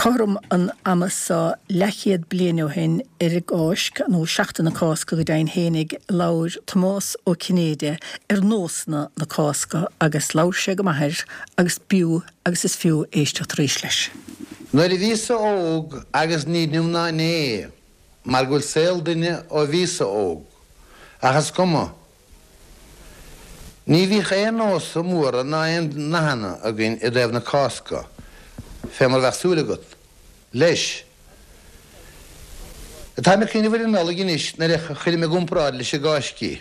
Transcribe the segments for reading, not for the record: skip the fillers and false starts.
Corum an amasa lechiad blianú hin gáisc nó seachtainna cásca go dain hénig laur Tomás ó Cinéide nósna na cásca agus laur sé go maithir agus biú agus is fiú éisteach tríos leis. Nuair I vísa óg agus ní nimna né, mar gúil saoil duine ó vísa óg. Achas cuma. Ní bhí ché nósa móra ná aon nahanana a gin I dhéh na cásca. Fé mar bheith súlagat. Leis. Tá me cíine bhfuil nála ginis na chuile me gúmpráid leis a gáiscí.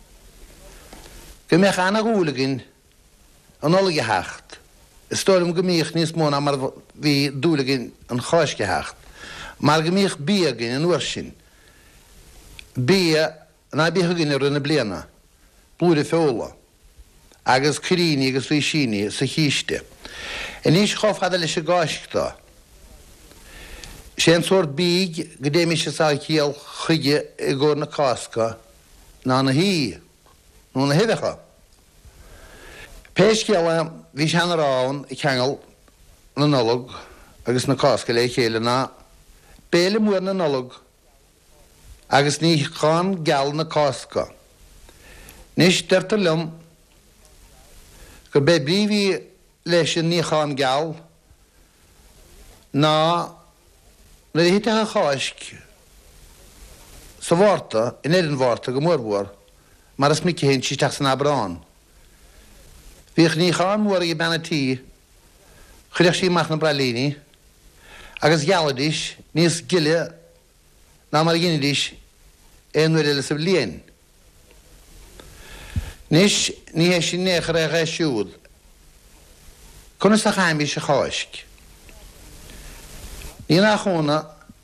Go meach anna gúlagin an nála hecht. Stórim go míoch níos móna mar bhí dúlagin an cháisce hecht. Mar go míoch bí agin an uair sin. Bí na bí agin ar na bliana. Blúri feola. Agus curíní agus rísíní sa chíiste. Níos chofhada leis a gáisctá. Sé an sort bíg go dé mis sa cíal chuige I gcóir na cásca ná na hí, nó na hidecha. Péisciala bhí se an rán I cheangal na nolog agus na cásca le chéile ná béle muir na nolog agus ní chán geall na cásca. Nis deirtar lum go be bríhí leis an ní chán geall ná na hite a cháisc sa bhharrta in éireann bhharrta go mórbhór mar is mici hén sí teach san abrán. Bhíoch ní chán mór I benatí chuideach sí mach na bralíní agus gealadís níos gile ná mar ginidís éonúir eile sa bbliain. Nis ní hé sin néchar a ré siúd. Conas a chaimí se cháisc. Ní nach chóna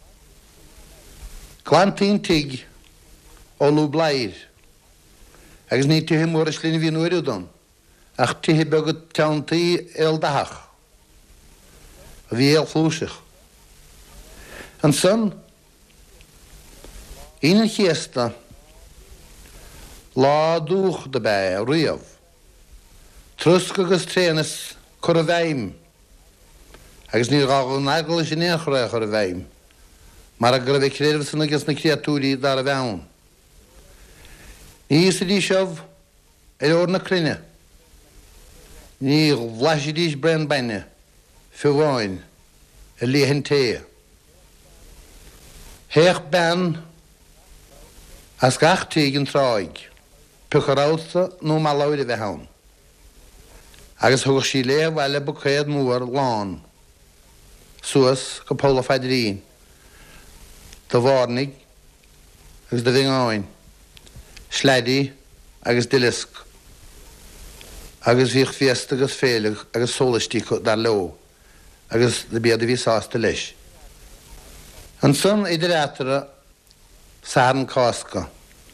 glantín tig ó lú blair agus ní tuthe mór a slína bhí nuair don ach tuthe begad teantaí éil dahach a bhí éil flúiseach. An son ína chiesta lá dúch de bé riamh trusc agus tréanas chur a bheim agus ní gáil nágal sin éachra chur a bheim mar a gur bheith créirh san agus na creatúrí dar a bheann. Ní sa dí seomh ór na crinne. Ní bhlaisi dís brenn baine fiúháin a líhan té. Héach ben as gachtaí an tráig pucharáta nó má láir a bheith ann. Agus thugach sí léamh bhile bucéad mór lán suas go póla feidirín do bhárnig agus do bhingáin sleidí agus dilisc agus bhíoch fiesta agus félag agus sólastí dar leo agus de bead a bhí sásta leis. An son idir éatara sáran cásca.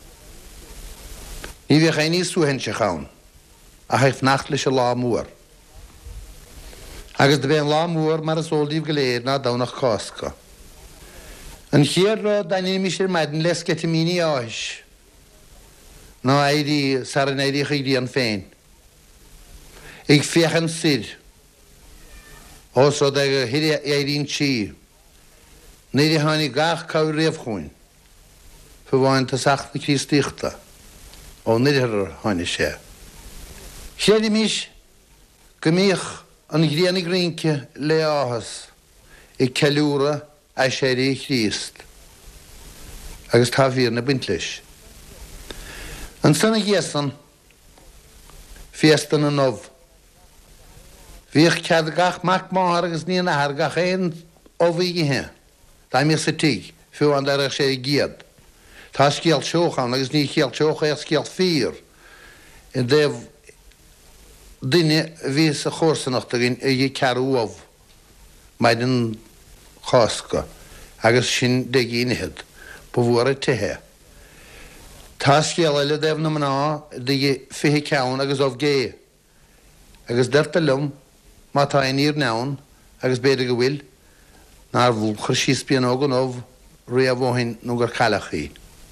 Ní bhíoch é níos súhan se chán a haith nacht leis a lá mór. Agus de bhéon lá mór mar a sóldíomh go léir ná dánach cásca. An chéar daine mi sé maidin les ketamíní áis. Ná éirí saran éirí chuidí an féin. Ig féchan sid. Os o dag hiri éirín tí. Néirí hánig gach cáir réamhchúin. Fubháin ta sach na crístíochta. Ó néidir hánig sé. Chéirí mis gomíoch an gríannig rínce le áhas I ceiliúra a séirí Chríst. Agus tá bhír na buint leis. An sanna ghéasan fiesta na nómh. Bhíoch cead gach mac máthar agus ní na thar gach éon ó bhí githe. Tá mí sa tí fiú an dar sé giad. Tá scéal seochan agus ní chéal seocha ar scéal fír. I déh duine bhí sa chósanachta gin I cearúamh maidin chásca agus sin de gíinehead ba bhuair a tuthe. Tá scéal eile déh na mná de fiche ceann agus óh gé. Agus deirta lum má tá ír nán agus béidir go bhfuil ná bhúl chur síos bíon ógan óh riamhóin nó gur chalachaí.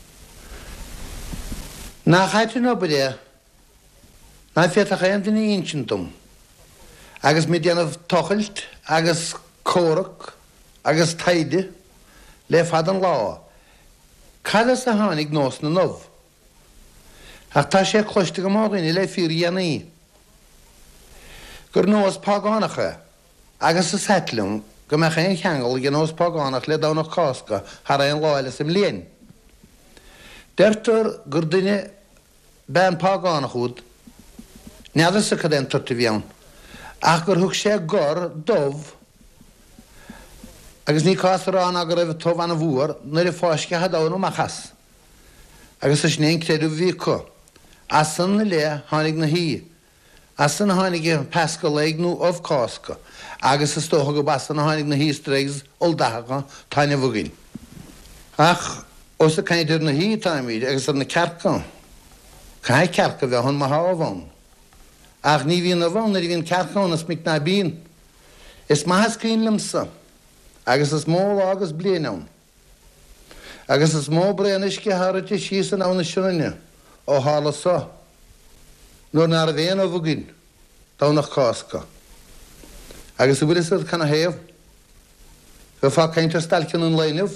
Ná chaitú nó budé ná féach éon duine insintum agus mi déanamh tochailt agus córach agus taide le fad an lá. Cada sa hánig nós na nómh. Ach tá sé chluiste go mágaine le fíorhéanaí. Gur nós págánacha agus sa setlum go me chéon cheangal go nós págánach le dánach cásca har an láile sem léin. Deirtar gur duine ben págánach úd neadar sa cadén tuirta bheann. Ach gur thug sé gor dómh agus ní cásarán agur raibh tómh anna bhuair nuair I fáisce hadáin machas. Agus is néon créadú bhí có. Asan na le tháinig na hí. Asan na tháinig pesca léignú óh cásca. Agus is tócha go basan na tháinig na hí streigs oldacha taine bhugain. Ach, os a caiidir na hí táimid agus ar na cearcán. Cai cearca bheith hon math bhain. Ach ní bhíon a bhain ar bhíon cearcán as mic na bíon. Is maithas cín limsa. Agus is mó agus blianán. Agus is mó breanisce háirte síos an ána siúine ó hála sa. Nuair nar a bhéan ó bhugain dánach cásca. Agus bhfuil is chuna héamh. Go fá caintear stalcin an léineh.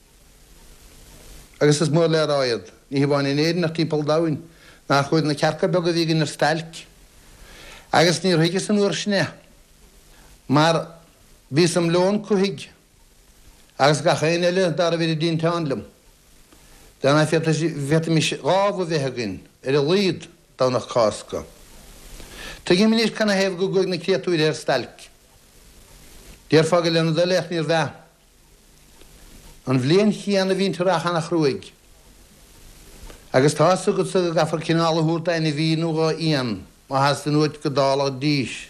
Agus is mór le ráiad. Ní hibáin in éidir nach típal dáin. Nach chuid na cearca beg a bhígin ar stalc. Agus ní rhuiige san uair sne. Mar bhí sam leon cuaig. Agus ga chéin eile dar a bhí dín teanlam. Dána bheita mis rábh a bheithegin ar a líad dánach cásca. Tá gí minís chuna héamh go gúig na créatúir ar stalc. Déir fága lena do leith níor bheith. An bhléon chéanna bhín tuach anna chruig. Agus tá go sa gafar cinála húrta ina bhíú go íon má has den nuid go dála díis.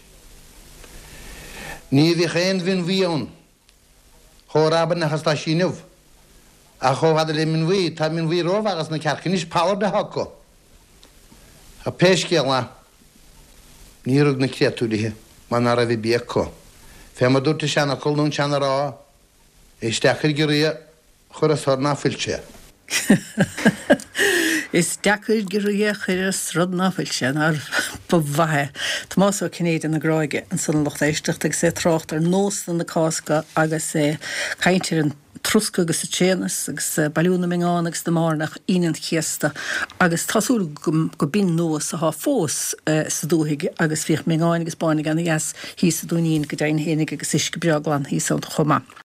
Ní bhí chéan bhín bhíon. Chórában na chastá síineh. A chóhad le min bhí, tá min bhí róh agus na cearcin is páir de haco. A péiscéala ní rug na créatúrithe má nar a bhí bíaco. Fé mar dúirta seanna colún seanna rá, isteachir gurí chur a thorna filse. Is deachir gurí chuir srod náfuilse ar bmhathe. Tomás ó Cinéad na gráige an san locht éisteach ag sé trácht ar nós na cásca agus caiintear an trusca agus sa chéanas agus bailúna meáin agus na márnach inan chéasta agus tasú go bin nós a há fós sa dúthaigh agus fioch meáin agus báinnig anna gas hí sa dúnín go daon hénig agus is go beaglan hí san chomá.